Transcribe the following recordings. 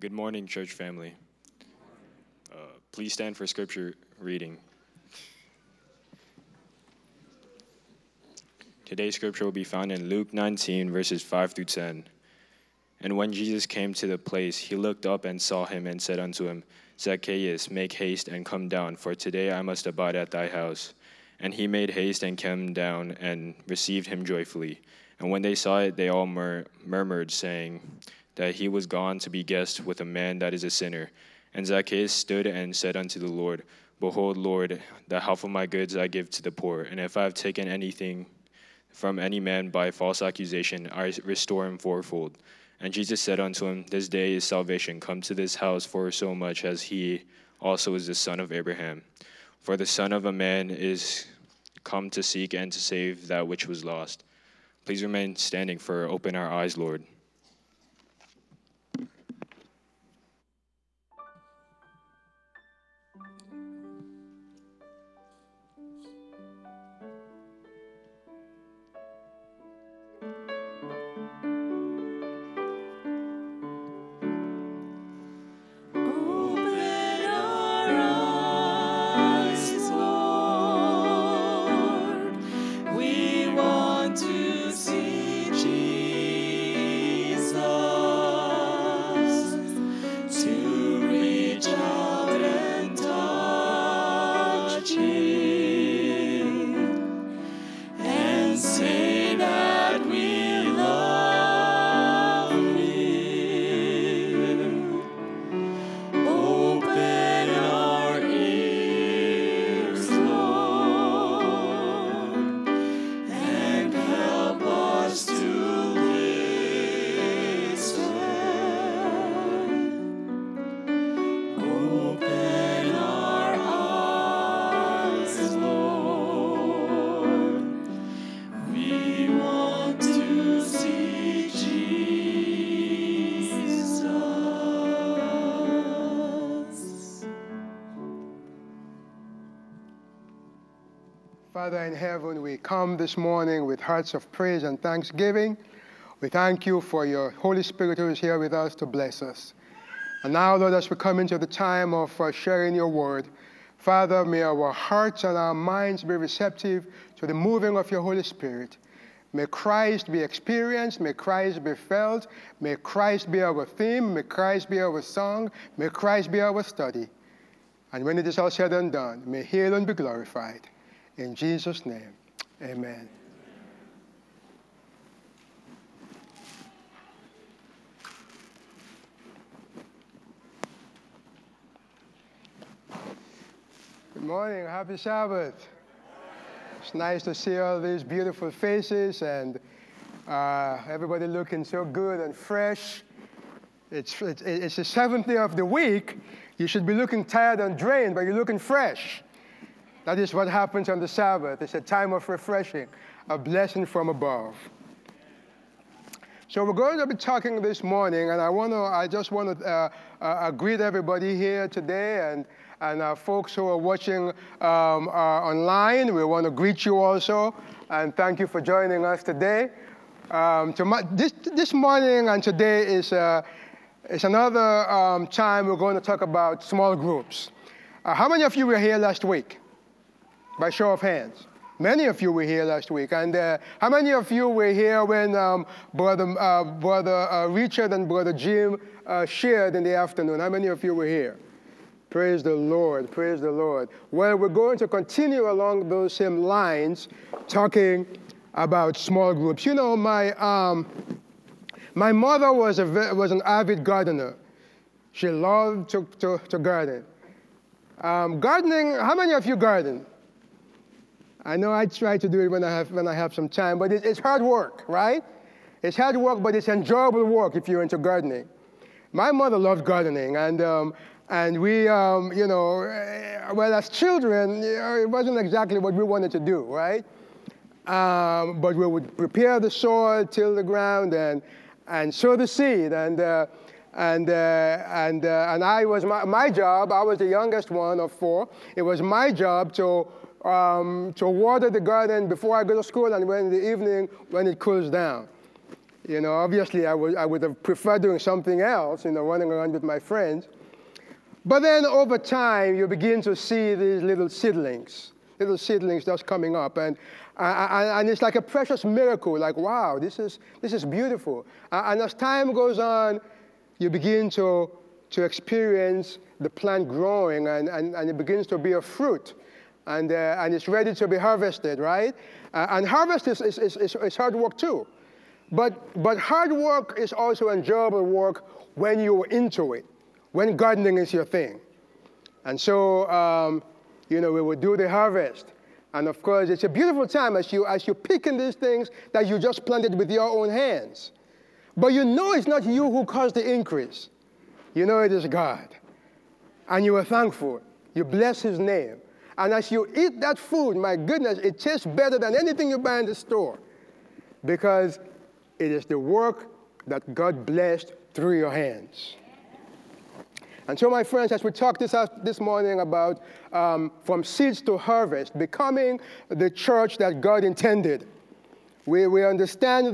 Good morning, church family. Please stand for scripture reading. Today's scripture will be found in Luke 19, verses 5 through 10. And when Jesus came to the place, he looked up and saw him and said unto him, Zacchaeus, make haste and come down, for today I must abide at thy house. And he made haste and came down and received him joyfully. And when they saw it, they all murmured, saying that he was gone to be guest with a man that is a sinner. And Zacchaeus stood and said unto the Lord, Behold, Lord, the half of my goods I give to the poor, and if I have taken anything from any man by false accusation, I restore him fourfold. And Jesus said unto him, This day is salvation come to this house, for so much as he also is the son of Abraham. For the Son of a Man is come to seek and to save that which was lost. Please remain standing for Open Our Eyes, Lord. Father in heaven, we come this morning with hearts of praise and thanksgiving. We thank you for your Holy Spirit who is here with us to bless us. And now, Lord, as we come into the time of sharing your word, Father, may our hearts and our minds be receptive to the moving of your Holy Spirit. May Christ be experienced, may Christ be felt, may Christ be our theme, may Christ be our song, may Christ be our study. And when it is all said and done, may he alone be glorified. In Jesus' name, amen. Good morning, happy Sabbath. It's nice to see all these beautiful faces and everybody looking so good and fresh. It's the seventh day of the week. You should be looking tired and drained, but you're looking fresh. That is what happens on the Sabbath. It's a time of refreshing, a blessing from above. So we're going to be talking this morning, and I just want to greet everybody here today, and folks who are watching online. We want to greet you also, and thank you for joining us today. This morning and today is another time we're going to talk about small groups. How many of you were here last week? By show of hands. Many of you were here last week. And how many of you were here when Brother Richard and Brother Jim shared in the afternoon? How many of you were here? Praise the Lord. Praise the Lord. Well, we're going to continue along those same lines, talking about small groups. You know, my mother was an avid gardener. She loved to garden. Gardening, how many of you garden? I know I try to do it when I have some time, but it's hard work, right? It's hard work, but it's enjoyable work if you're into gardening. My mother loved gardening, and we, well, as children, it wasn't exactly what we wanted to do, right? But we would prepare the soil, till the ground, and sow the seed, and I was my job. I was the youngest one of four. It was my job to water the garden before I go to school and in the evening when it cools down. Obviously I would have preferred doing something else, running around with my friends. But then over time, you begin to see these little seedlings just coming up. And it's like a precious miracle, like, wow, this is beautiful. And as time goes on, you begin to experience the plant growing, and it begins to bear fruit. And it's ready to be harvested, right? And harvest is hard work too. But hard work is also enjoyable work when you're into it, when gardening is your thing. And so, we will do the harvest. And of course, it's a beautiful time as you're picking these things that you just planted with your own hands. But it's not you who caused the increase. It is God. And you are thankful. You bless his name. And as you eat that food, my goodness, it tastes better than anything you buy in the store. Because it is the work that God blessed through your hands. And so, my friends, as we talk this morning about from seeds to harvest, becoming the church that God intended, we understand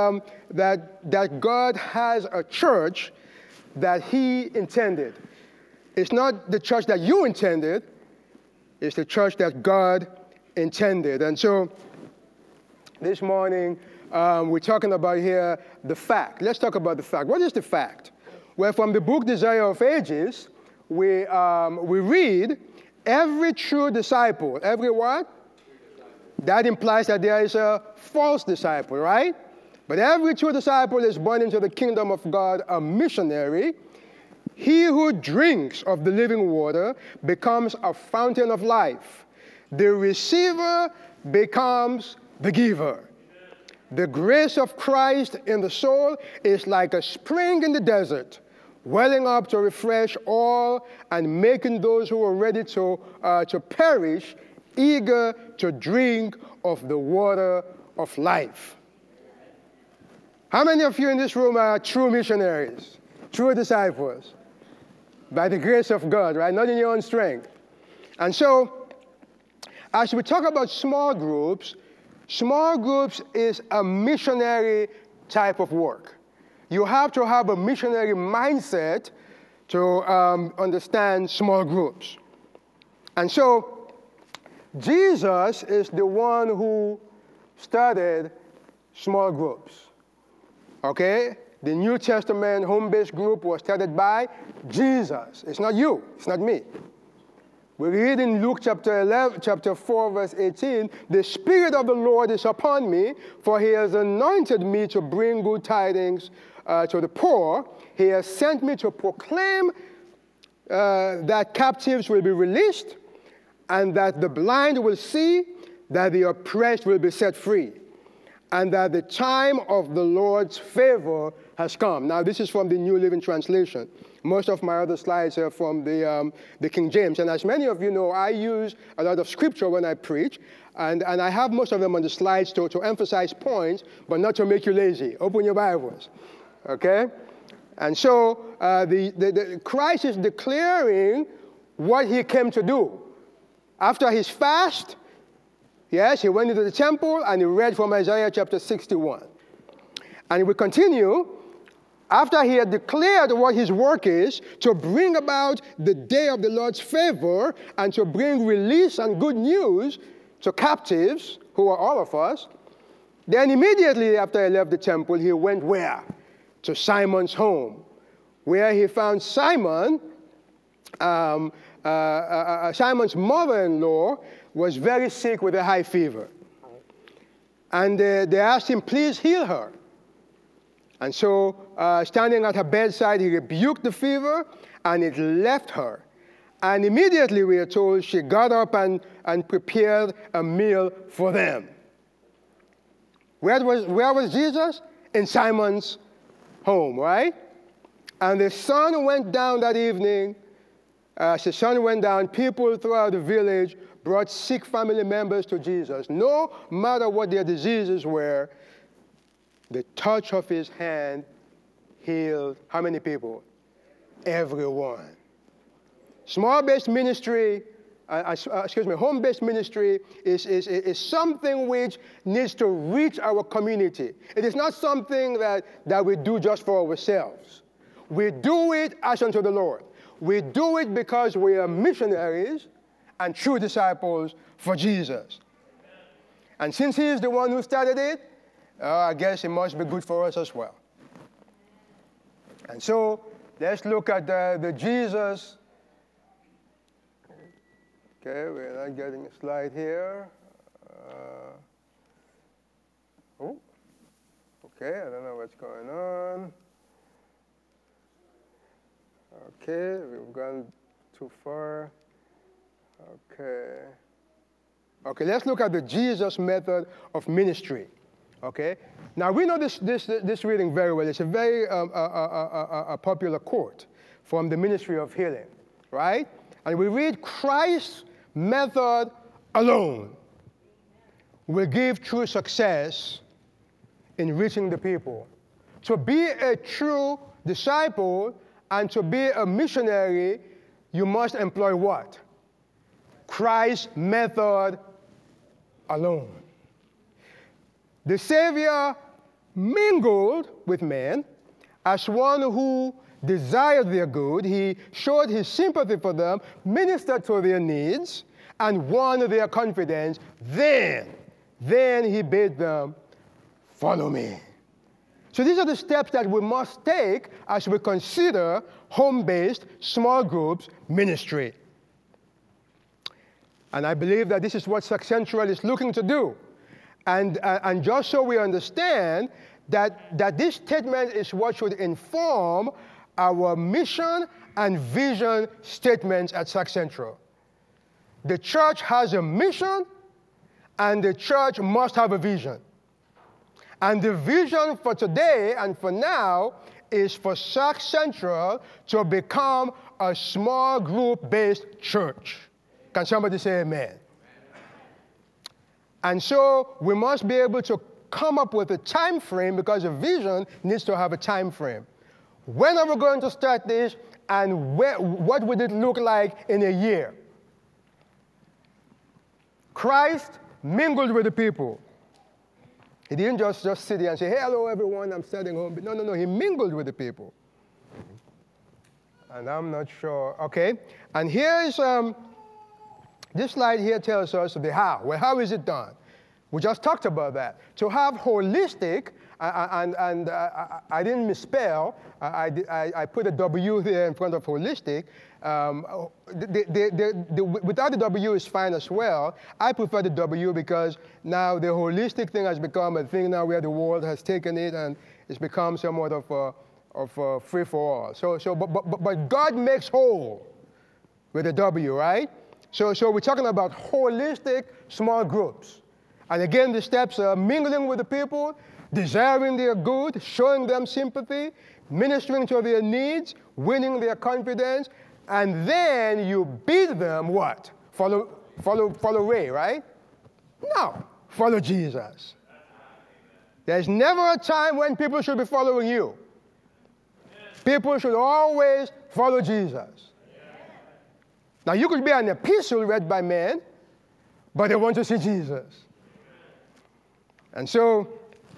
that God has a church that he intended. It's not the church that you intended. It's the church that God intended. And so this morning, we're talking about here the fact. Let's talk about the fact. What is the fact? Well, from the book Desire of Ages, we read, every true disciple, every what? That implies that there is a false disciple, right? But every true disciple is born into the kingdom of God, a missionary. He who drinks of the living water becomes a fountain of life. The receiver becomes the giver. The grace of Christ in the soul is like a spring in the desert, welling up to refresh all and making those who are ready to perish eager to drink of the water of life. How many of you in this room are true missionaries, true disciples? By the grace of God, right? Not in your own strength. And so, as we talk about small groups is a missionary type of work. You have to have a missionary mindset to understand small groups. And so, Jesus is the one who started small groups. Okay? The New Testament home-based group was started by Jesus. It's not you. It's not me. We read in Luke chapter 4, verse 18, the Spirit of the Lord is upon me, for he has anointed me to bring good tidings to the poor. He has sent me to proclaim that captives will be released, and that the blind will see, that the oppressed will be set free, and that the time of the Lord's favor has come. Now, this is from the New Living Translation. Most of my other slides are from the King James. And as many of you know, I use a lot of scripture when I preach, and I have most of them on the slides to emphasize points, but not to make you lazy. Open your Bibles, okay? And so the Christ is declaring what he came to do. After his fast, yes, he went into the temple and he read from Isaiah chapter 61. And we continue, after he had declared what his work is, to bring about the day of the Lord's favor and to bring release and good news to captives, who are all of us. Then immediately after he left the temple, he went where? To Simon's home, where he found Simon, Simon's mother-in-law was very sick with a high fever. And they asked him, please heal her. And so, standing at her bedside, he rebuked the fever, and it left her. And immediately, we are told, she got up and prepared a meal for them. Where was Jesus? In Simon's home, right? And the sun went down that evening. As the sun went down, people throughout the village brought sick family members to Jesus. No matter what their diseases were, the touch of his hand healed how many people? Everyone. Small-based ministry home-based ministry is something which needs to reach our community. It is not something that we do just for ourselves. We do it as unto the Lord. We do it because we are missionaries and true disciples for Jesus. And since he is the one who started it, I guess it must be good for us as well. And so let's look at the Jesus. Okay, we're not getting a slide here. Okay, I don't know what's going on. Okay, we've gone too far. Okay, let's look at the Jesus method of ministry. Okay, now we know this reading very well. It's a very a popular quote from the Ministry of Healing, right? And we read, Christ's method alone will give true success in reaching the people. To be a true disciple and to be a missionary, you must employ what? Christ's method alone. The Savior mingled with men as one who desired their good. He showed his sympathy for them, ministered to their needs, and won their confidence. Then he bade them, follow me. So these are the steps that we must take as we consider home-based small groups ministry. And I believe that this is what Sac Central is looking to do. And just so we understand that this statement is what should inform our mission and vision statements at Sac Central. The church has a mission, and the church must have a vision. And the vision for today and for now is for Sac Central to become a small group-based church. Can somebody say amen? And so we must be able to come up with a time frame, because a vision needs to have a time frame. When are we going to start this, and what would it look like in a year? Christ mingled with the people. He didn't just sit there and say, hey, hello, everyone, I'm starting home. No, he mingled with the people. And I'm not sure. Okay, and here's, this slide here tells us the how. Well, how is it done? We just talked about that. To have holistic, and I didn't misspell, I put a W here in front of holistic. Without the W is fine as well. I prefer the W because now the holistic thing has become a thing now where the world has taken it and it's become somewhat of a free-for-all. But God makes whole with a W, right? So we're talking about holistic small groups. And again, the steps are mingling with the people, desiring their good, showing them sympathy, ministering to their needs, winning their confidence, and then you bid them what? Follow Ray, right? No, follow Jesus. There's never a time when people should be following you. People should always follow Jesus. Now, you could be an epistle read by men, but they want to see Jesus. And so,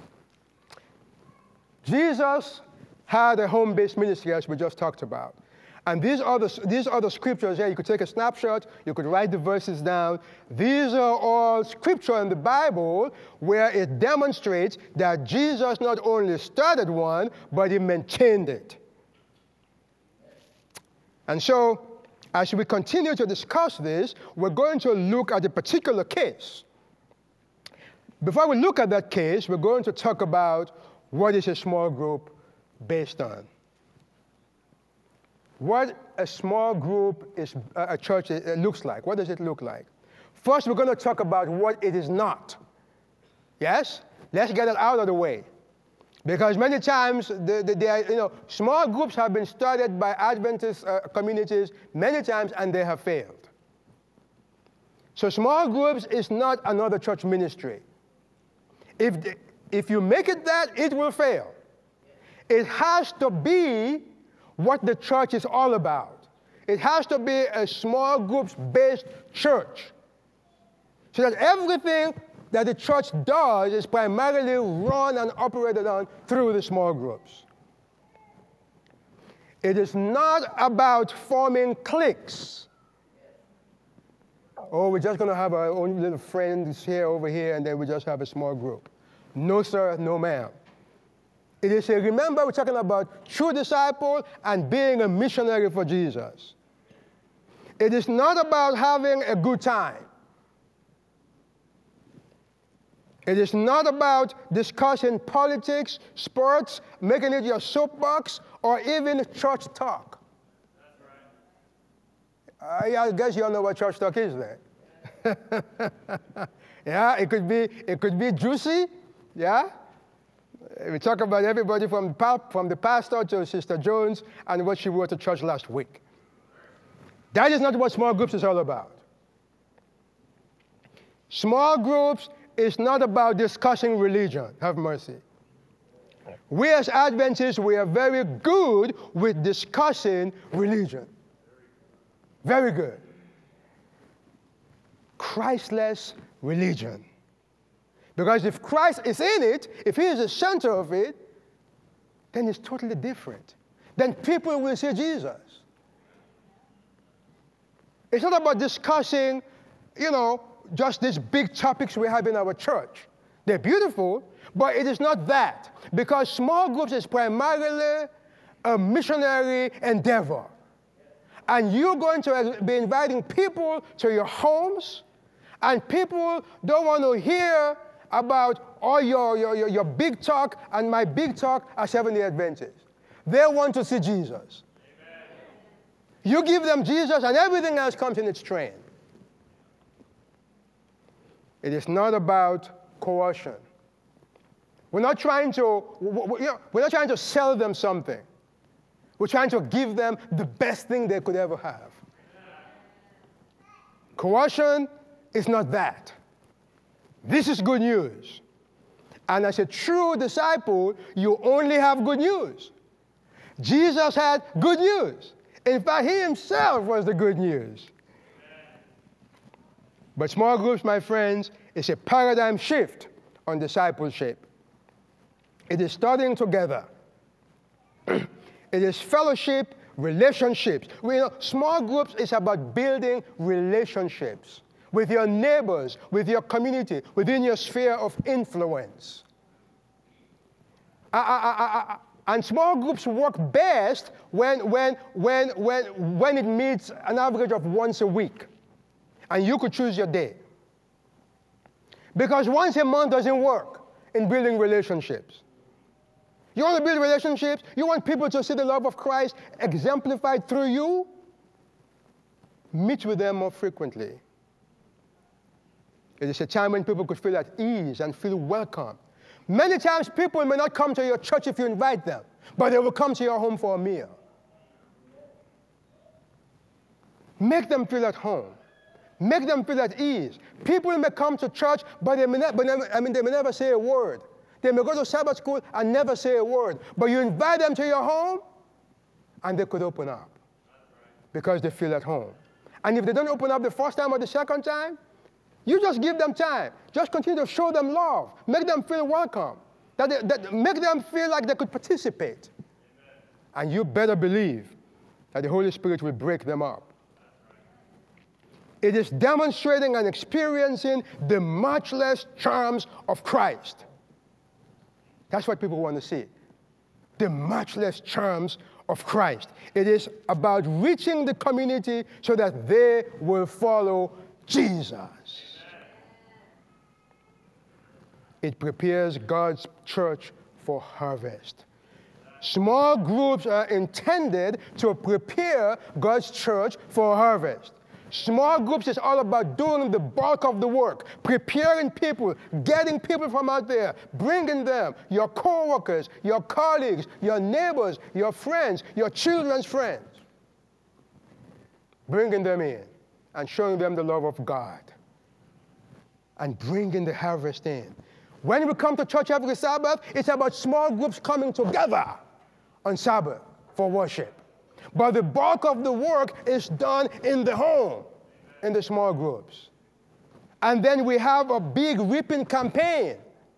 Jesus had a home-based ministry, as we just talked about. And these other scriptures here, you could take a snapshot, you could write the verses down. These are all scripture in the Bible where it demonstrates that Jesus not only started one, but he maintained it. And so, as we continue to discuss this, we're going to look at a particular case. Before we look at that case, we're going to talk about what is a small group based on. What a small group is, a church looks like. What does it look like? First, we're going to talk about what it is not. Yes? Let's get it out of the way. Because many times, small groups have been started by Adventist communities many times, and they have failed. So small groups is not another church ministry. If you make it that, it will fail. It has to be what the church is all about. It has to be a small groups-based church. So that everything that the church does is primarily run and operated on through the small groups. It is not about forming cliques. Oh, we're just going to have our own little friends here, over here, and then we just have a small group. No, sir, no, ma'am. It is remember, we're talking about true disciple and being a missionary for Jesus. It is not about having a good time. It is not about discussing politics, sports, making it your soapbox, or even church talk. That's right. I guess you all know what church talk is then. Yeah, it could be juicy. Yeah. We talk about everybody from the pastor to Sister Jones and what she wore to church last week. That is not what small groups is all about. Small groups is not about discussing religion. Have mercy. We as Adventists, we are very good with discussing religion. Very good. Christless religion. Because if Christ is in it, if he is the center of it, then it's totally different. Then people will see Jesus. It's not about discussing, just these big topics we have in our church. They're beautiful, but it is not that. Because small groups is primarily a missionary endeavor. And you're going to be inviting people to your homes, and people don't want to hear about all your big talk and my big talk as Seventh-day Adventists. They want to see Jesus. Amen. You give them Jesus and everything else comes in its train. It is not about coercion. We're not trying to sell them something. We're trying to give them the best thing they could ever have. Coercion is not that. This is good news. And as a true disciple, you only have good news. Jesus had good news. In fact, he himself was the good news. But small groups, my friends, is a paradigm shift on discipleship. It is studying together. It is fellowship, relationships. Small groups is about building relationships with your neighbors, with your community, within your sphere of influence. And small groups work best when it meets an average of once a week. And you could choose your day. Because once a month doesn't work in building relationships. You want to build relationships? You want people to see the love of Christ exemplified through you? Meet with them more frequently. It is a time when people could feel at ease and feel welcome. Many times people may not come to your church if you invite them, but they will come to your home for a meal. Make them feel at home. Make them feel at ease. People may come to church, but they may never say a word. They may go to Sabbath school and never say a word. But you invite them to your home, and they could open up because they feel at home. And if they don't open up the first time or the second time, you just give them time. Just continue to show them love. Make them feel welcome. Make them feel like they could participate. Amen. And you better believe that the Holy Spirit will break them up. It is demonstrating and experiencing the matchless charms of Christ. That's what people want to see. The matchless charms of Christ. It is about reaching the community so that they will follow Jesus. It prepares God's church for harvest. Small groups are intended to prepare God's church for harvest. Small groups is all about doing the bulk of the work, preparing people, getting people from out there, bringing them, your co-workers, your colleagues, your neighbors, your friends, your children's friends, bringing them in and showing them the love of God and bringing the harvest in. When we come to church every Sabbath, it's about small groups coming together on Sabbath for worship. But the bulk of the work is done in the home, in the small groups. And then we have a big reaping campaign.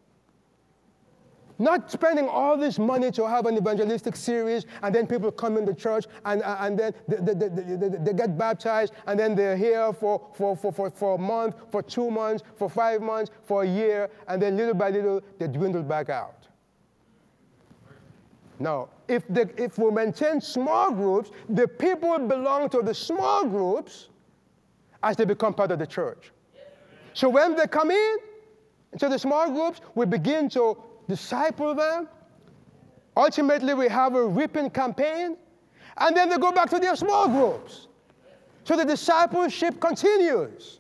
Not spending all this money to have an evangelistic series, and then people come into church, and then they get baptized, and then they're here for a month, for 2 months, for 5 months, for a year, and then little by little, they dwindle back out. Now, if we maintain small groups, the people belong to the small groups as they become part of the church. So when they come into the small groups, we begin to disciple them. Ultimately, we have a reaping campaign, and then they go back to their small groups. So the discipleship continues.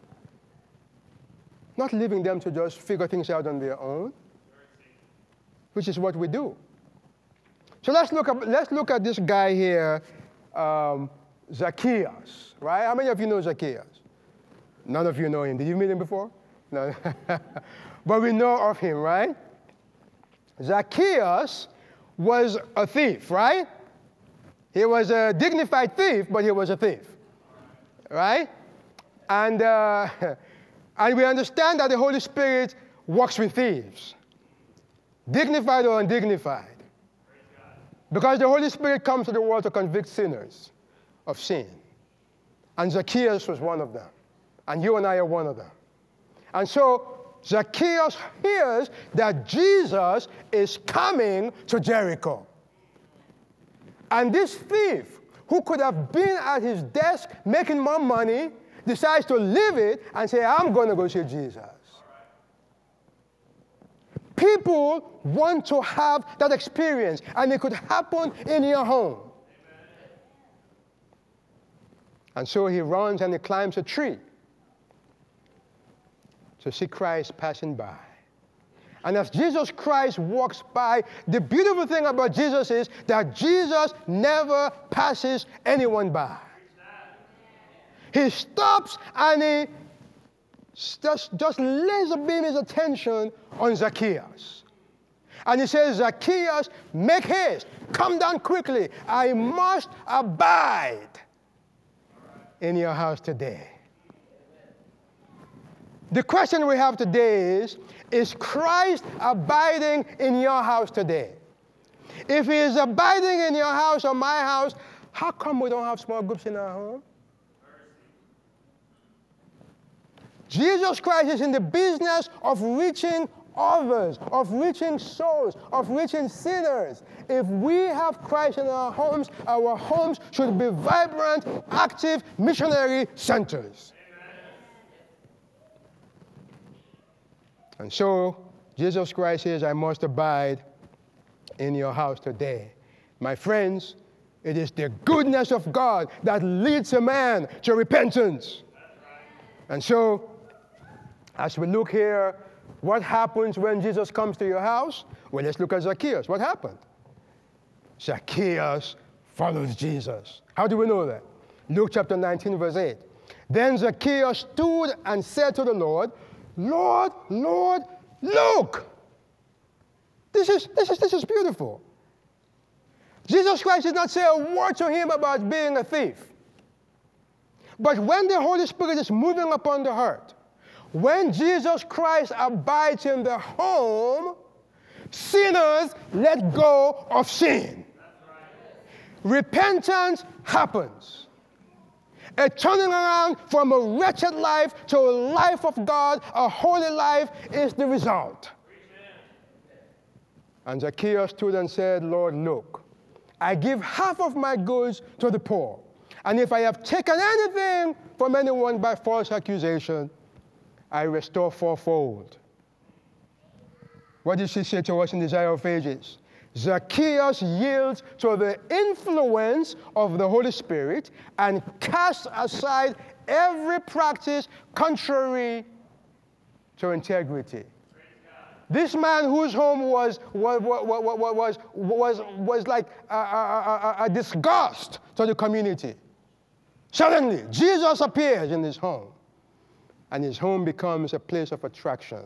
Not leaving them to just figure things out on their own, which is what we do. So let's look at this guy here, Zacchaeus, right? How many of you know Zacchaeus? None of you know him. Did you meet him before? No. But we know of him, right? Zacchaeus was a thief, right? He was a dignified thief, but he was a thief, right? And we understand that the Holy Spirit works with thieves, dignified or undignified, because the Holy Spirit comes to the world to convict sinners of sin. And Zacchaeus was one of them, and you and I are one of them. And so Zacchaeus hears that Jesus is coming to Jericho. And this thief, who could have been at his desk making more money, decides to leave it and say, I'm going to go see Jesus. People want to have that experience, and it could happen in your home. And so he runs and he climbs a tree to see Christ passing by. And as Jesus Christ walks by, the beautiful thing about Jesus is that Jesus never passes anyone by. He stops and he just laser beams his attention on Zacchaeus. And he says, Zacchaeus, make haste, come down quickly. I must abide in your house today. The question we have today is Christ abiding in your house today? If he is abiding in your house or my house, how come we don't have small groups in our home? Jesus Christ is in the business of reaching others, of reaching souls, of reaching sinners. If we have Christ in our homes should be vibrant, active, missionary centers. And so, Jesus Christ says, I must abide in your house today. My friends, it is the goodness of God that leads a man to repentance. And so, as we look here, what happens when Jesus comes to your house? Well, let's look at Zacchaeus. What happened? Zacchaeus follows Jesus. How do we know that? Luke chapter 19, verse 8. Then Zacchaeus stood and said to the Lord, Lord, Lord, look! This is beautiful. Jesus Christ did not say a word to him about being a thief. But when the Holy Spirit is moving upon the heart, when Jesus Christ abides in the home, sinners let go of sin. Repentance happens. A turning around from a wretched life to a life of God, a holy life, is the result. And Zacchaeus stood and said, Lord, look, I give half of my goods to the poor. And if I have taken anything from anyone by false accusation, I restore fourfold. What did she say to us in Desire of Ages? Zacchaeus yields to the influence of the Holy Spirit and casts aside every practice contrary to integrity. This man whose home was like a disgust to the community. Suddenly, Jesus appears in his home, and his home becomes a place of attraction.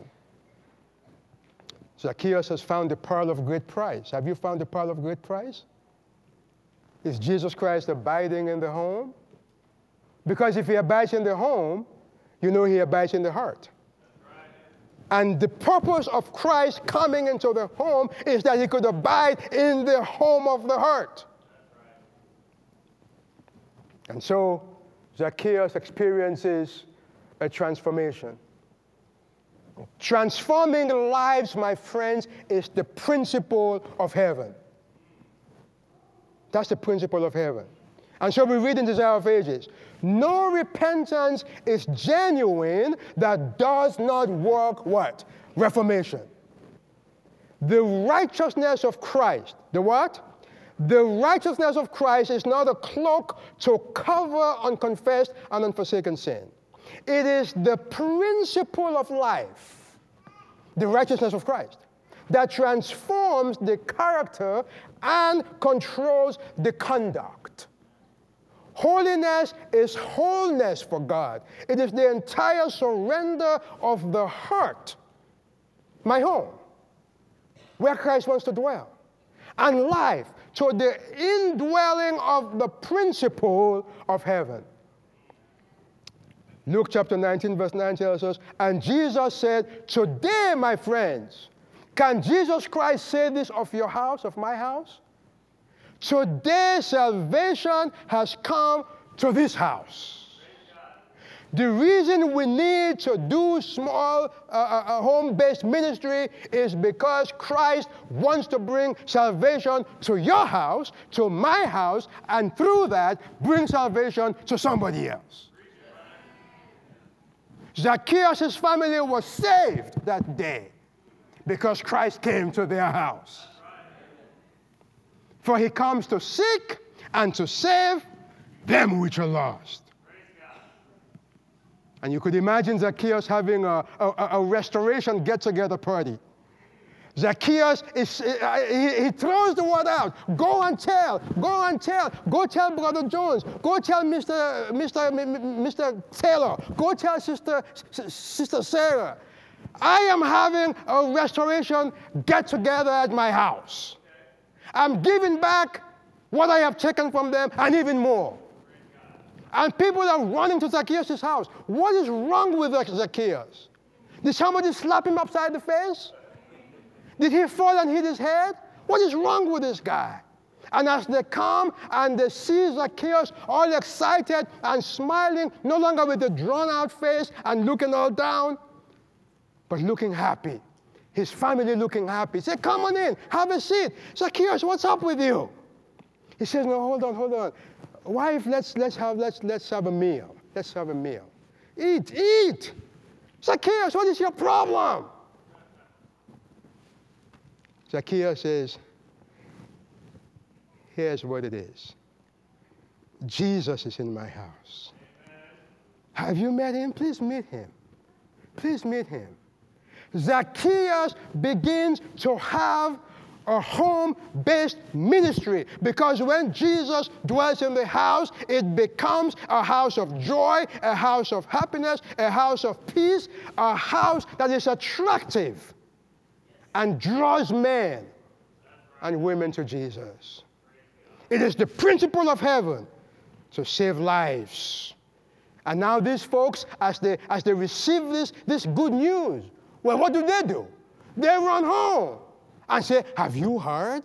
Zacchaeus has found the pearl of great price. Have you found the pearl of great price? Is Jesus Christ abiding in the home? Because if he abides in the home, you know he abides in the heart. And the purpose of Christ coming into the home is that he could abide in the home of the heart. And so Zacchaeus experiences a transformation. Transforming lives, my friends, is the principle of heaven. That's the principle of heaven. And so we read in Desire of Ages, no repentance is genuine that does not work what? Reformation. The righteousness of Christ. The what? The righteousness of Christ is not a cloak to cover unconfessed and unforsaken sin. It is the principle of life, the righteousness of Christ, that transforms the character and controls the conduct. Holiness is wholeness for God. It is the entire surrender of the heart, my home, where Christ wants to dwell, and life to the indwelling of the principle of heaven. Luke chapter 19, verse 9 tells us, and Jesus said, today, my friends, can Jesus Christ say this of your house, of my house? Today, salvation has come to this house. The reason we need to do small home-based ministry is because Christ wants to bring salvation to your house, to my house, and through that, bring salvation to somebody else. Zacchaeus' family was saved that day because Christ came to their house. For he comes to seek and to save them which are lost. And you could imagine Zacchaeus having a restoration get-together party. Zacchaeus, he throws the word out. Go and tell. Go tell Brother Jones. Go tell Mr. Taylor. Go tell Sister Sarah. I am having a restoration get-together at my house. I'm giving back what I have taken from them and even more. And people are running to Zacchaeus' house. What is wrong with Zacchaeus? Did somebody slap him upside the face? Did he fall and hit his head? What is wrong with this guy? And as they come and they see Zacchaeus all excited and smiling, no longer with a drawn-out face and looking all down, but looking happy. His family looking happy. Say, come on in, have a seat. Zacchaeus, what's up with you? He says, no, hold on. Wife, let's have a meal. Let's have a meal. Eat. Zacchaeus, what is your problem? Zacchaeus says, here's what it is. Jesus is in my house. Have you met him? Please meet him. Please meet him. Zacchaeus begins to have a home-based ministry because when Jesus dwells in the house, it becomes a house of joy, a house of happiness, a house of peace, a house that is attractive and draws men and women to Jesus. It is the principle of heaven to save lives. And now these folks, as they receive this good news, well, what do? They run home and say, have you heard?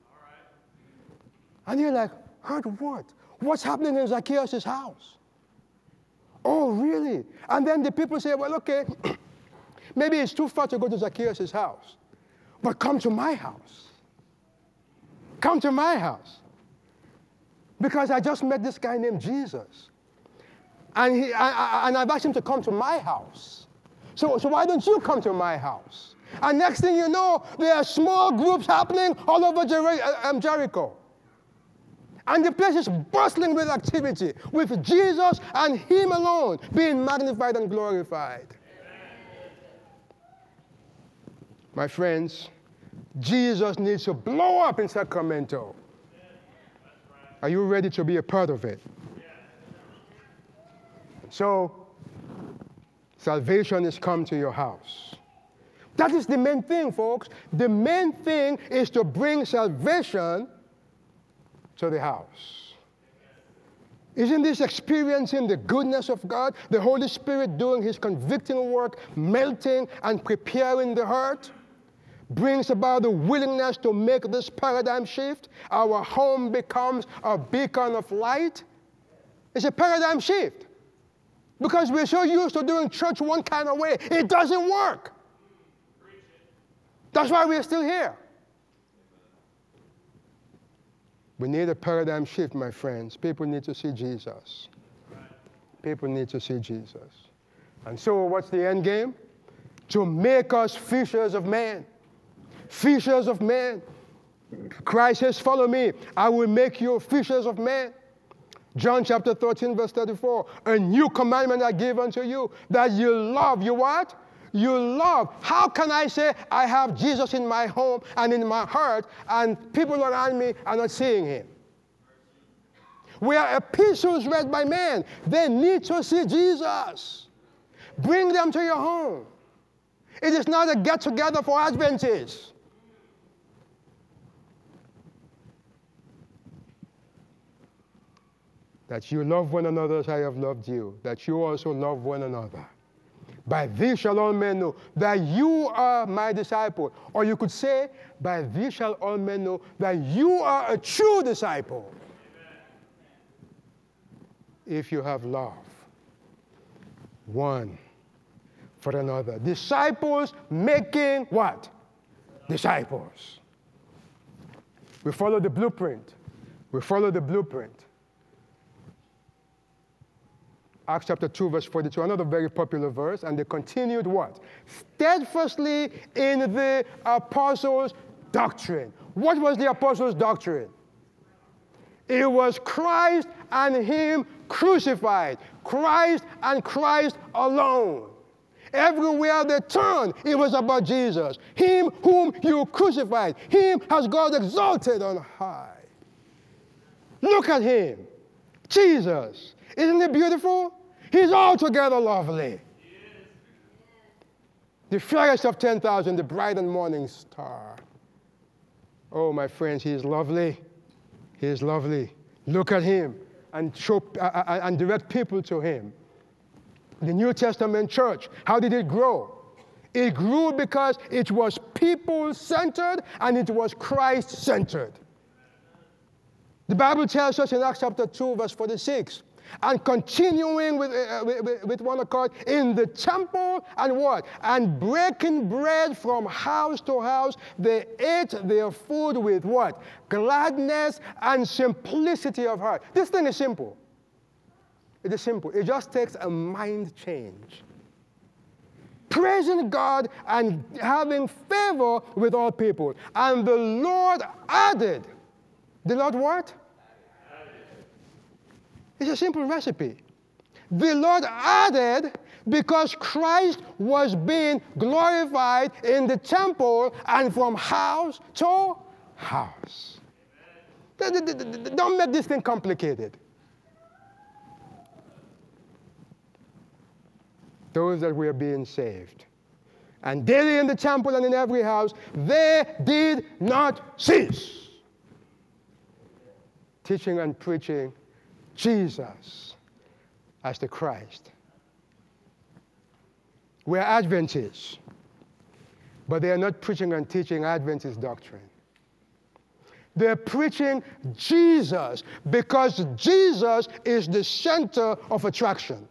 And you're like, heard what? What's happening in Zacchaeus' house? Oh, really? And then the people say, well, okay, maybe it's too far to go to Zacchaeus' house. But come to my house. Come to my house. Because I just met this guy named Jesus. And I've asked him to come to my house. So why don't you come to my house? And next thing you know, there are small groups happening all over Jericho. And the place is bustling with activity, with Jesus and him alone being magnified and glorified. My friends, Jesus needs to blow up in Sacramento. Are you ready to be a part of it? So, salvation is come to your house. That is the main thing, folks. The main thing is to bring salvation to the house. Isn't this experiencing the goodness of God, the Holy Spirit doing his convicting work, melting and preparing the heart? Brings about the willingness to make this paradigm shift. Our home becomes a beacon of light. It's a paradigm shift. Because we're so used to doing church one kind of way. It doesn't work. That's why we're still here. We need a paradigm shift, my friends. People need to see Jesus. People need to see Jesus. And so what's the end game? To make us fishers of men. Fishers of men. Christ says, follow me. I will make you fishers of men. John chapter 13, verse 34. A new commandment I give unto you, that you love. You what? You love. How can I say I have Jesus in my home and in my heart, and people around me are not seeing him? We are epistles read by men. They need to see Jesus. Bring them to your home. It is not a get-together for Adventists. That you love one another as I have loved you, that you also love one another. By this shall all men know that you are my disciple. Or you could say, by this shall all men know that you are a true disciple. Amen. If you have love one for another. Disciples making what? Disciples. We follow the blueprint. We follow the blueprint. Acts chapter 2, verse 42, another very popular verse, and they continued what? Steadfastly in the apostles' doctrine. What was the apostles' doctrine? It was Christ and him crucified. Christ and Christ alone. Everywhere they turned, it was about Jesus. Him whom you crucified. Him has God exalted on high. Look at him. Jesus. Isn't it beautiful? He's altogether lovely. The fairest of 10,000, the bright and morning star. Oh, my friends, he is lovely. He is lovely. Look at him and and direct people to him. The New Testament church, how did it grow? It grew because it was people-centered and it was Christ-centered. The Bible tells us in Acts chapter 2, verse 46, and continuing with one accord in the temple and what? And breaking bread from house to house, they ate their food with what? Gladness and simplicity of heart. This thing is simple. It is simple. It just takes a mind change. Praising God and having favor with all people. And the Lord added. The Lord what? It's a simple recipe. The Lord added because Christ was being glorified in the temple and from house to house. Don't make this thing complicated. Those that were being saved. And daily in the temple and in every house, they did not cease. Teaching and preaching Jesus as the Christ. We're Adventists, but they are not preaching and teaching Adventist doctrine. They're preaching Jesus because Jesus is the center of attraction.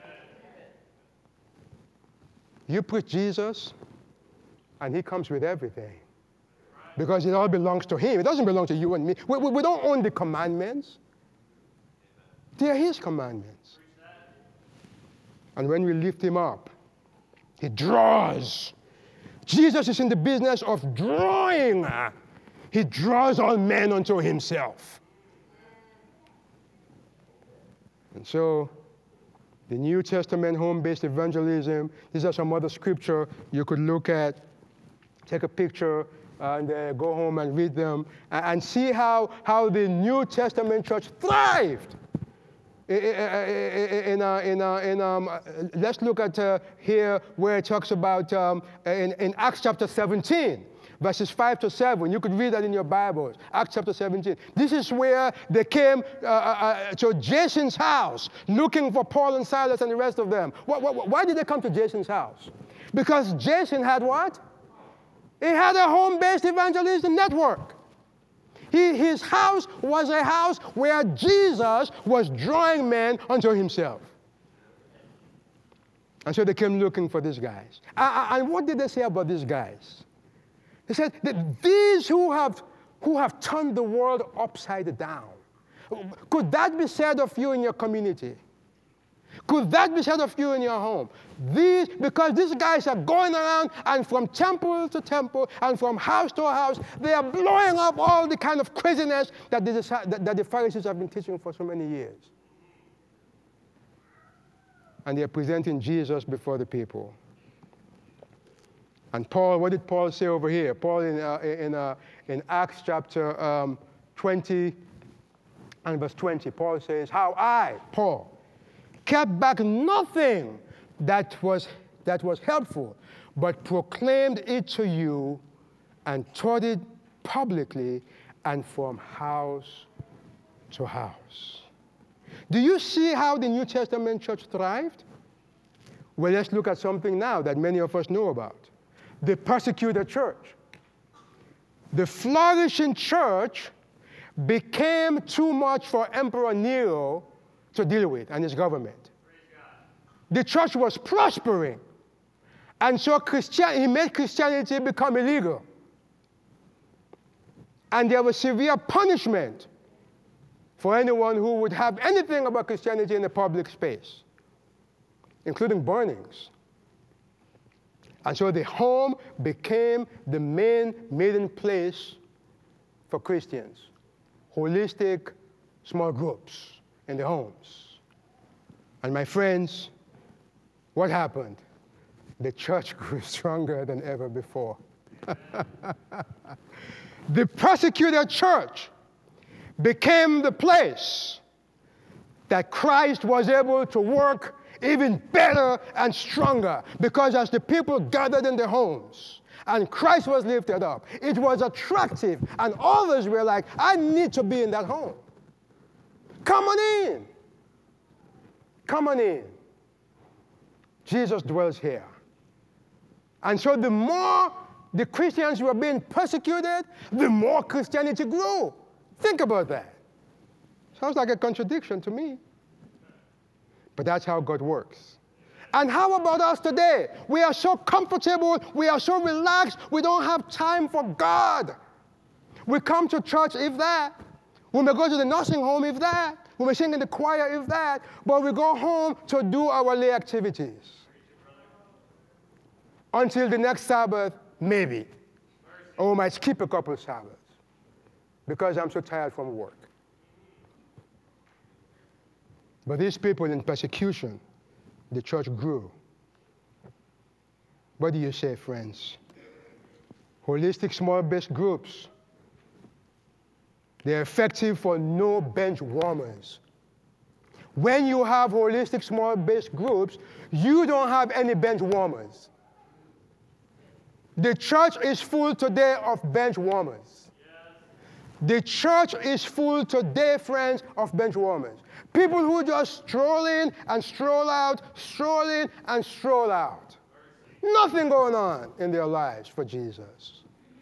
You preach Jesus, and he comes with everything. Because it all belongs to him. It doesn't belong to you and me. We don't own the commandments. They are his commandments. And when we lift him up, he draws. Jesus is in the business of drawing. He draws all men unto himself. And so, the New Testament home-based evangelism, these are some other scripture you could look at, take a picture, and go home and read them, and see how the New Testament church thrived. Let's look at here where it talks about in Acts chapter 17, verses 5 to 7. You could read that in your Bibles. Acts chapter 17. This is where they came to Jason's house looking for Paul and Silas and the rest of them. Why did they come to Jason's house? Because Jason had what? He had a home-based evangelism network. His house was a house where Jesus was drawing men unto himself. And so they came looking for these guys. And what did they say about these guys? They said that these who have turned the world upside down. Could that be said of you in your community? Could that be said of you in your home? Because these guys are going around and from temple to temple and from house to house, they are blowing up all the kind of craziness that the Pharisees have been teaching for so many years. And they're presenting Jesus before the people. And Paul, what did Paul say over here? Paul in Acts chapter 20 and verse 20, Paul says, how I, Paul, kept back nothing that was helpful, but proclaimed it to you and taught it publicly and from house to house. Do you see how the New Testament church thrived? Well, let's look at something now that many of us know about. The persecuted church. The flourishing church became too much for Emperor Nero to deal with and his government. The church was prospering. And so he made Christianity become illegal. And there was severe punishment for anyone who would have anything about Christianity in the public space, including burnings. And so the home became the main meeting place for Christians. Holistic small groups in the homes. And my friends, what happened? The church grew stronger than ever before. The persecuted church became the place that Christ was able to work even better and stronger, because as the people gathered in their homes and Christ was lifted up, it was attractive, and others were like, I need to be in that home. Come on in. Come on in. Jesus dwells here. And so the more the Christians were being persecuted, the more Christianity grew. Think about that. Sounds like a contradiction to me. But that's how God works. And how about us today? We are so comfortable, we are so relaxed, we don't have time for God. We come to church, if that. We may go to the nursing home, if that. We may sing in the choir, if that. But we go home to do our lay activities. Until the next Sabbath, maybe. Or we might skip a couple of Sabbaths because I'm so tired from work. But these people in persecution, the church grew. What do you say, friends? Holistic small-based groups, they're effective for no bench warmers. When you have holistic small-based groups, you don't have any bench warmers. The church is full today of bench warmers. The church is full today, friends, of bench warmers. People who just stroll in and stroll out, stroll in and stroll out. Nothing going on in their lives for Jesus.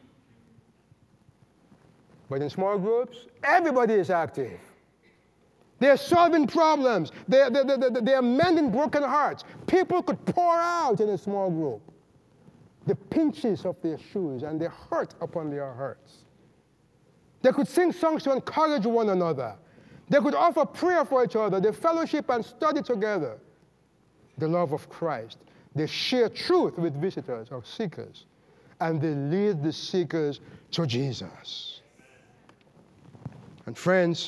But in small groups, everybody is active. They're solving problems. They're mending broken hearts. People could pour out in a small group the pinches of their shoes and the hurt upon their hearts. They could sing songs to encourage one another. They could offer prayer for each other. They fellowship and study together the love of Christ. They share truth with visitors or seekers, and they lead the seekers to Jesus. And friends,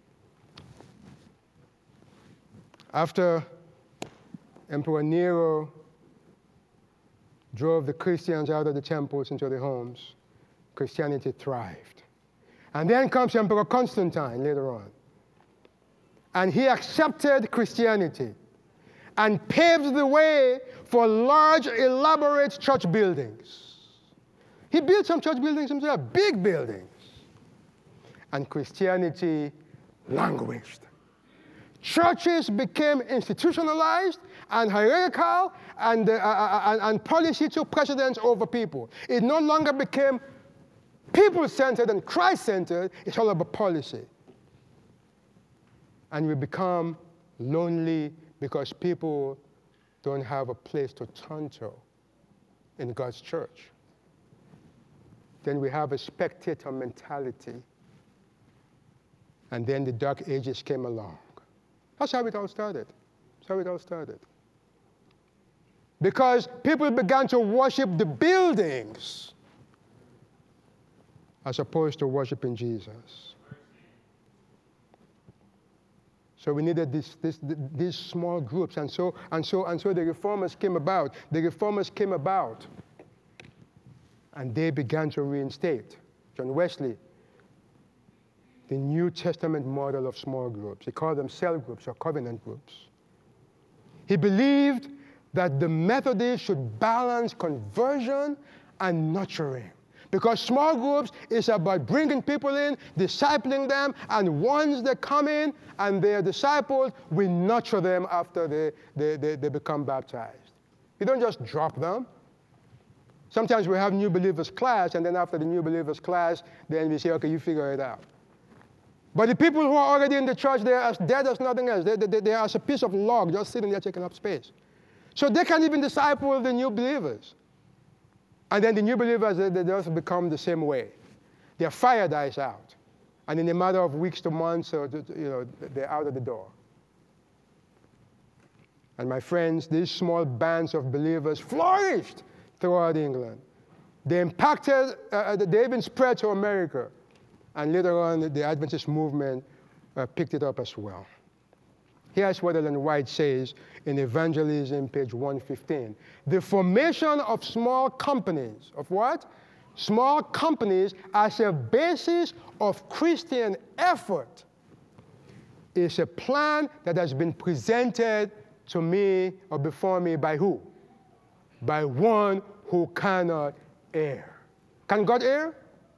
after Emperor Nero drove the Christians out of the temples into the homes, Christianity thrived. And then comes Emperor Constantine later on. And he accepted Christianity and paved the way for large, elaborate church buildings. He built some church buildings himself, big buildings. And Christianity languished. Churches became institutionalized and hierarchical, and policy took precedence over people. It no longer became people-centered and Christ-centered. It's all about policy. And we become lonely because people don't have a place to turn to in God's church. Then we have a spectator mentality. And then the Dark Ages came along. That's how it all started. That's how it all started. Because people began to worship the buildings as opposed to worshiping Jesus. So we needed these small groups, and so the reformers came about. The reformers came about, and they began to reinstate, John Wesley, the New Testament model of small groups. He called them cell groups or covenant groups. He believed that the Methodists should balance conversion and nurturing. Because small groups is about bringing people in, discipling them, and once they come in and they are discipled, we nurture them after they become baptized. You don't just drop them. Sometimes we have new believers class, and then after the new believers class, then we say, okay, you figure it out. But the people who are already in the church, they're as dead as nothing else. They're as a piece of log just sitting there taking up space. So they can't even disciple the new believers. And then the new believers, they just become the same way. Their fire dies out. And in a matter of weeks to months, they're out of the door. And my friends, these small bands of believers flourished throughout England. They impacted, they even spread to America. And later on, the Adventist movement picked it up as well. Here's what Ellen White says in Evangelism, page 115. The formation of small companies, of what? Small companies as a basis of Christian effort is a plan that has been presented to me or before me by who? By one who cannot err. Can God err?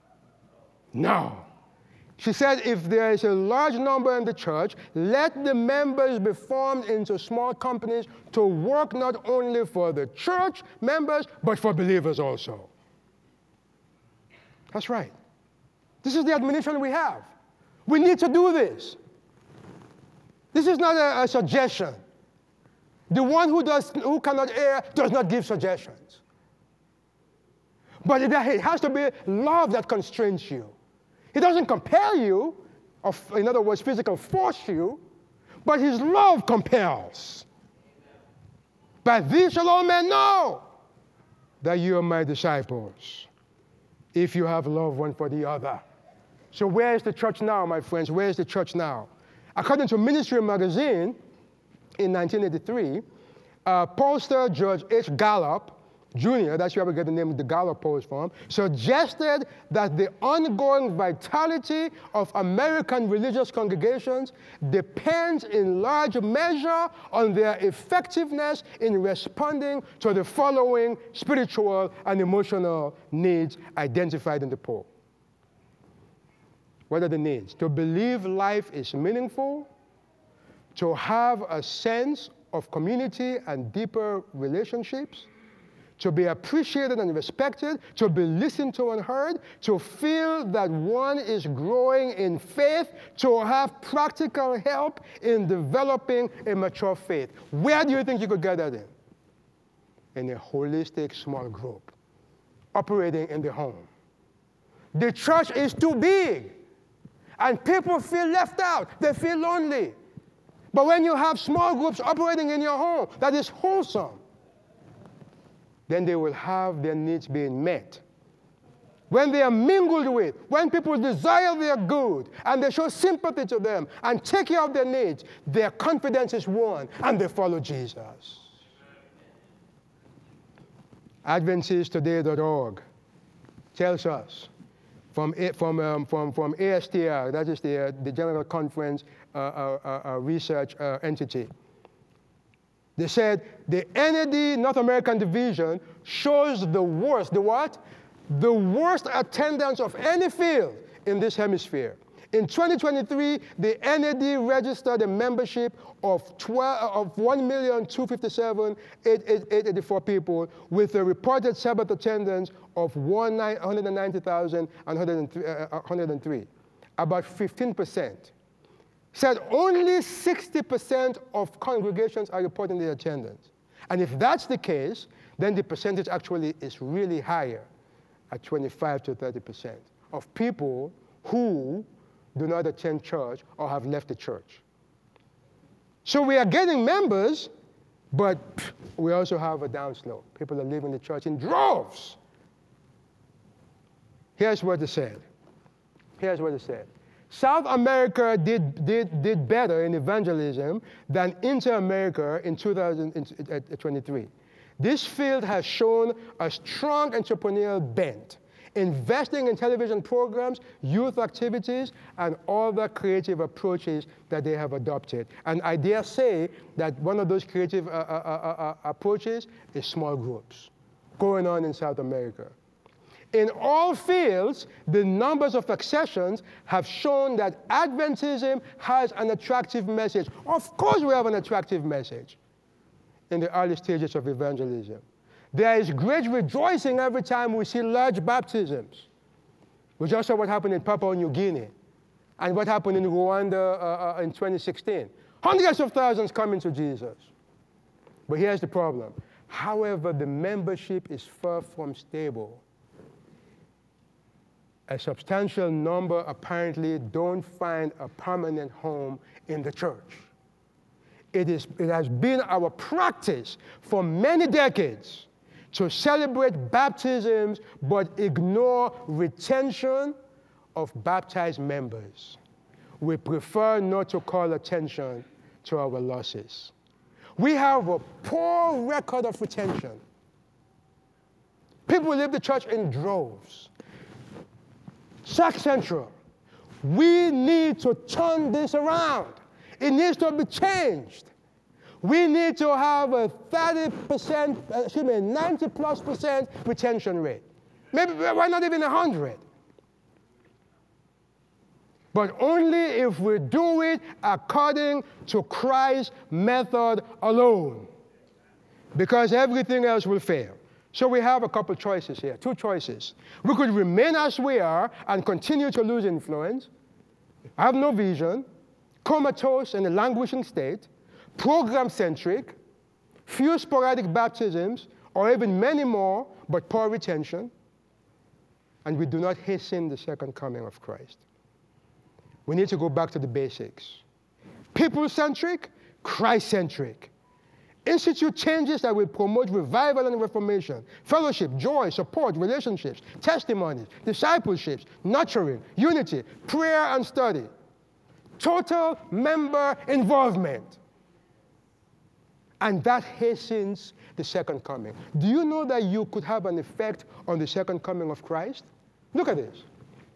No. She said, if there is a large number in the church, let the members be formed into small companies to work not only for the church members, but for believers also. That's right. This is the admonition we have. We need to do this. This is not a suggestion. The one who cannot err does not give suggestions. But it has to be love that constrains you. He doesn't compel you, or in other words, physical force you, but his love compels. By this shall all men know that you are my disciples, if you have love one for the other. So where is the church now, my friends? Where is the church now? According to Ministry Magazine, in 1983, pollster George H. Gallup, Jr., that's where we get the name of the Gallup polls from, suggested that the ongoing vitality of American religious congregations depends in large measure on their effectiveness in responding to the following spiritual and emotional needs identified in the poll. What are the needs? To believe life is meaningful, to have a sense of community and deeper relationships, to be appreciated and respected, to be listened to and heard, to feel that one is growing in faith, to have practical help in developing a mature faith. Where do you think you could get that in? In a holistic small group, operating in the home. The church is too big, and people feel left out. They feel lonely. But when you have small groups operating in your home that is wholesome, then they will have their needs being met. When they are mingled with, when people desire their good, and they show sympathy to them and take care of their needs, their confidence is won, and they follow Jesus. AdventistToday.org tells us from ASTR, that is the General Conference research entity. They said the NAD North American division shows the worst, the what? the worst attendance of any field in this hemisphere. In 2023, the NAD registered a membership of 1,257,884 people with a reported Sabbath attendance of 190,103. About 15%. Said only 60% of congregations are reporting their attendance. And if that's the case, then the percentage actually is really higher at 25 to 30% of people who do not attend church or have left the church. So we are getting members, but we also have a downslope. People are leaving the church in droves. Here's what it said. South America did better in evangelism than Inter-America in 2023. This field has shown a strong entrepreneurial bent, investing in television programs, youth activities, and other creative approaches that they have adopted. And I dare say that one of those creative approaches is small groups going on in South America. In all fields, the numbers of accessions have shown that Adventism has an attractive message. Of course we have an attractive message in the early stages of evangelism. There is great rejoicing every time we see large baptisms. We just saw what happened in Papua New Guinea and what happened in Rwanda in 2016. Hundreds of thousands coming to Jesus. But here's the problem. However, the membership is far from stable. A substantial number apparently don't find a permanent home in the church. It has been our practice for many decades to celebrate baptisms but ignore retention of baptized members. We prefer not to call attention to our losses. We have a poor record of retention. People leave the church in droves. Sac Central, we need to turn this around. It needs to be changed. We need to have a 90+% retention rate. Maybe, why not even 100? But only if we do it according to Christ's method alone. Because everything else will fail. So we have a couple choices here, two choices. We could remain as we are and continue to lose influence, have no vision, comatose in a languishing state, program-centric, few sporadic baptisms, or even many more, but poor retention, and we do not hasten the second coming of Christ. We need to go back to the basics. People-centric, Christ-centric. Institute changes that will promote revival and reformation, fellowship, joy, support, relationships, testimonies, discipleships, nurturing, unity, prayer and study. Total member involvement. And that hastens the second coming. Do you know that you could have an effect on the second coming of Christ? Look at this.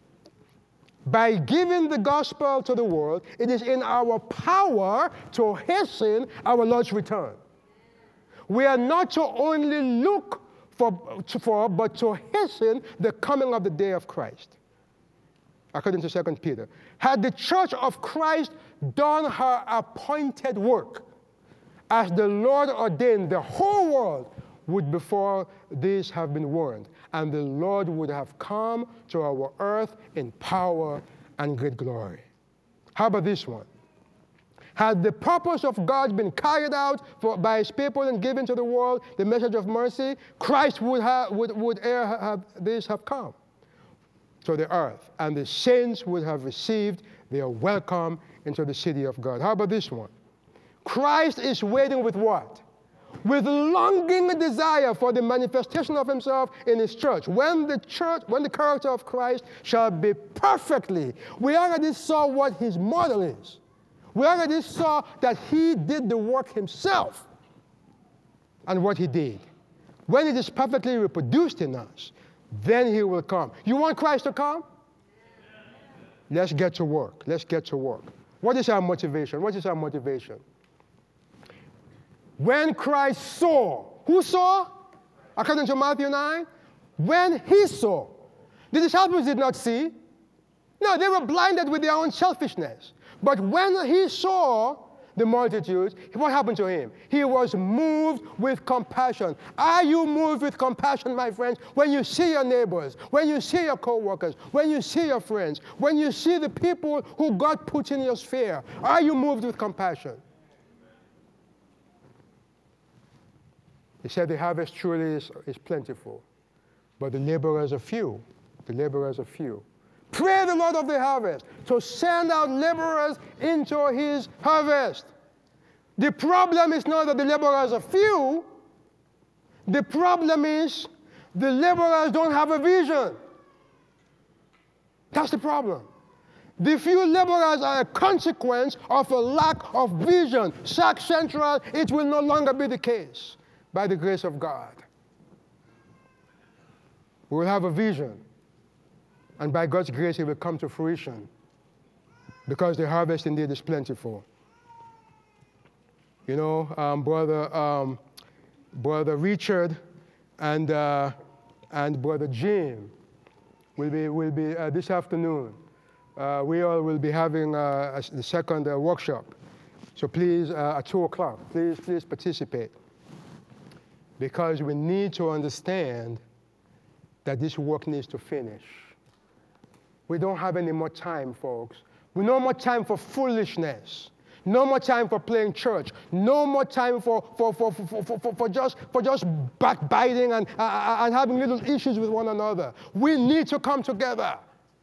By giving the gospel to the world, it is in our power to hasten our Lord's return. We are not to only look for, but to hasten the coming of the day of Christ. According to 2 Peter. Had the church of Christ done her appointed work, as the Lord ordained, the whole world would before this have been warned, and the Lord would have come to our earth in power and great glory. How about this one? Had the purpose of God been carried out by his people and given to the world the message of mercy, Christ would ere this have come to the earth, and the saints would have received their welcome into the city of God. How about this one? Christ is waiting with what? With longing desire for the manifestation of himself in his church. When the character of Christ shall be perfectly. We already saw what his model is. We already saw that he did the work himself and what he did. When it is perfectly reproduced in us, then he will come. You want Christ to come? Let's get to work. Let's get to work. What is our motivation? What is our motivation? When Christ saw, who saw? According to Matthew 9, When he saw, the disciples did not see. No, they were blinded with their own selfishness. But when he saw the multitudes, what happened to him? He was moved with compassion. Are you moved with compassion, my friends? When you see your neighbors, when you see your co-workers, when you see your friends, when you see the people who God puts in your sphere, are you moved with compassion? He said the harvest truly is plentiful, but the laborers are few. The laborers are few. Pray the Lord of the harvest to send out laborers into his harvest. The problem is not that the laborers are few. The problem is the laborers don't have a vision. That's the problem. The few laborers are a consequence of a lack of vision. Sac Central, it will no longer be the case by the grace of God. We will have a vision. And by God's grace, it will come to fruition because the harvest indeed is plentiful. You know, Brother Richard and Brother Jim will be this afternoon. We all will be having the second workshop. So please, at 2 o'clock, please participate. Because we need to understand that this work needs to finish. We don't have any more time, folks. We no more time for foolishness. No more time for playing church. No more time for just backbiting and having little issues with one another. We need to come together.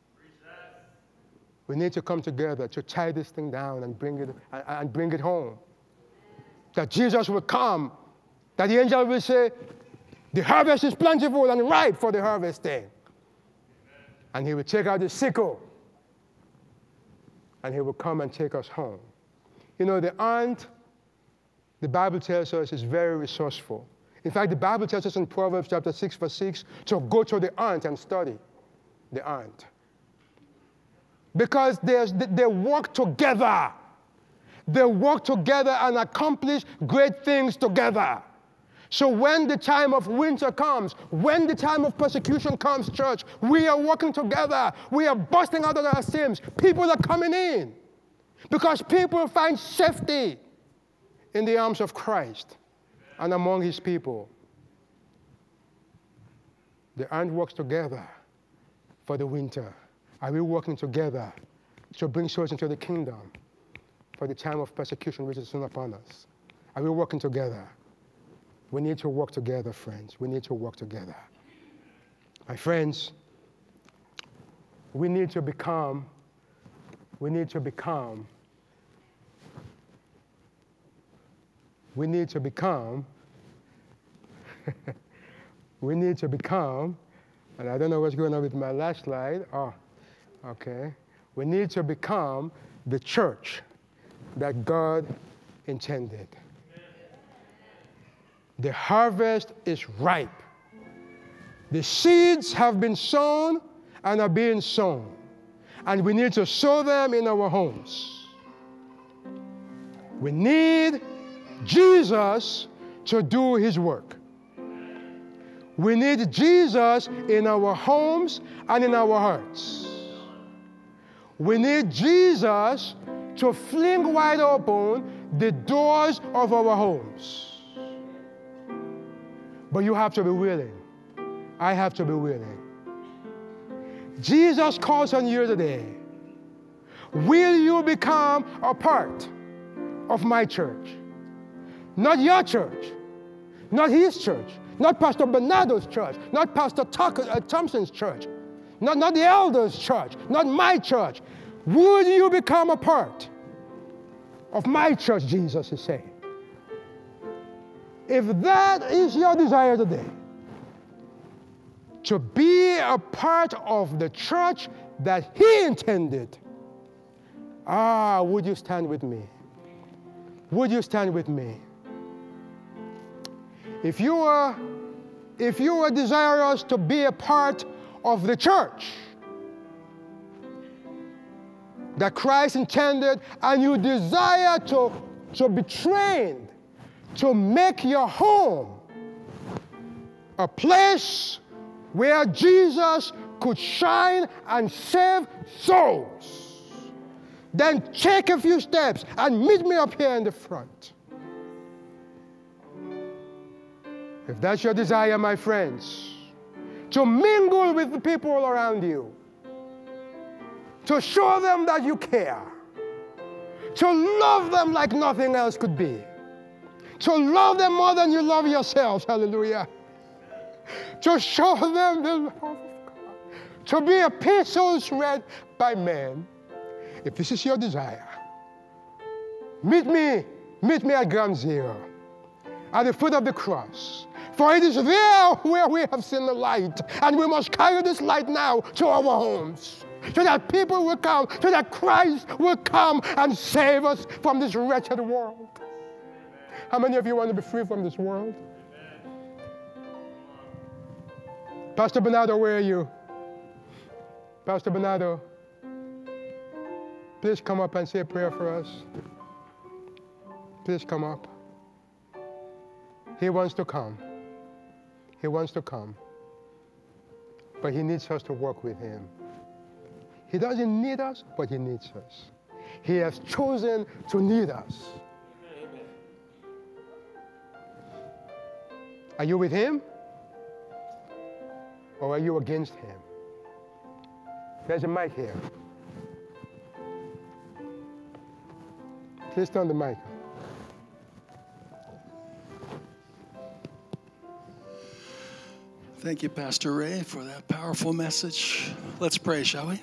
We need to come together to tie this thing down and bring it home. That Jesus will come. That the angel will say, the harvest is plentiful and ripe for the harvesting. And he will take out the sickle. And he will come and take us home. You know, the ant, the Bible tells us, is very resourceful. In fact, the Bible tells us in Proverbs chapter 6, verse 6, to go to the ant and study the ant. Because they work together. They work together and accomplish great things together. So when the time of winter comes, when the time of persecution comes, church, we are working together. We are busting out of our sins. People are coming in because people find safety in the arms of Christ and among his people. The ant works together for the winter. Are we working together to bring souls into the kingdom for the time of persecution which is soon upon us? Are we working together? We need to work together, friends. We need to work together. My friends, we need to become and I don't know what's going on with my last slide. Oh, okay. We need to become the church that God intended. The harvest is ripe. The seeds have been sown and are being sown. And we need to sow them in our homes. We need Jesus to do his work. We need Jesus in our homes and in our hearts. We need Jesus to fling wide open the doors of our homes. But you have to be willing. I have to be willing. Jesus calls on you today. Will you become a part of my church? Not your church. Not his church. Not Pastor Bernardo's church. Not Pastor Thompson's church. Not the elders' church. Not my church. Would you become a part of my church, Jesus is saying. If that is your desire today, to be a part of the church that he intended, would you stand with me? Would you stand with me? If you are desirous to be a part of the church that Christ intended, and you desire to be trained to make your home a place where Jesus could shine and save souls. Then take a few steps and meet me up here in the front. If that's your desire, my friends, to mingle with the people around you, to show them that you care, to love them like nothing else could be, to love them more than you love yourselves, hallelujah, to show them the love of God, to be epistles read by men. If this is your desire, meet me at ground zero, at the foot of the cross. For it is there where we have seen the light, and we must carry this light now to our homes, so that people will come, so that Christ will come and save us from this wretched world. How many of you want to be free from this world? Pastor Bernardo, where are you? Pastor Bernardo, please come up and say a prayer for us. Please come up. He wants to come. He wants to come. But he needs us to work with him. He doesn't need us, but he needs us. He has chosen to need us. Amen. Are you with him? Or are you against him? There's a mic here. Please turn the mic on. Thank you, Pastor Ray, for that powerful message. Let's pray, shall we?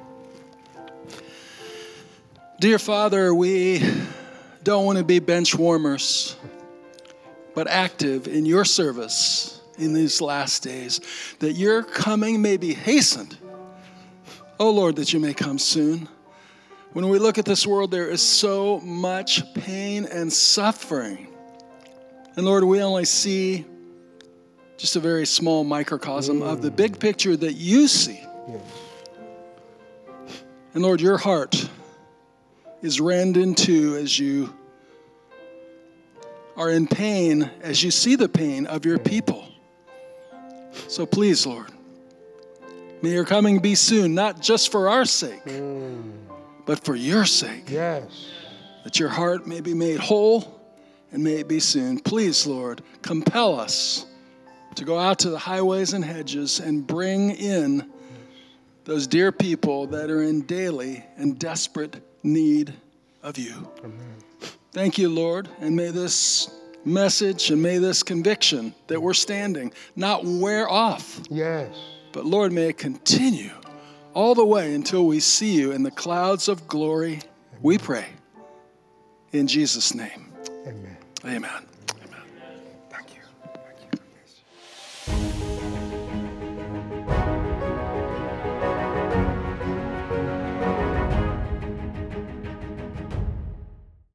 Dear Father, we don't want to be bench warmers, but active in your service in these last days, that your coming may be hastened. Oh, Lord, that you may come soon. When we look at this world, there is so much pain and suffering. And Lord, we only see just a very small microcosm of the big picture that you see. Yes. And Lord, your heart is rend in two as you are in pain, as you see the pain of your people. So please, Lord, may your coming be soon, not just for our sake, but for your sake. Yes. That your heart may be made whole and may it be soon. Please, Lord, compel us to go out to the highways and hedges and bring in those dear people that are in daily and desperate need of you. Amen. Thank you, Lord, and may this message and may this conviction that we're standing not wear off. Yes. But Lord, may it continue all the way until we see you in the clouds of glory. Amen. We pray in Jesus' name. Amen. Amen.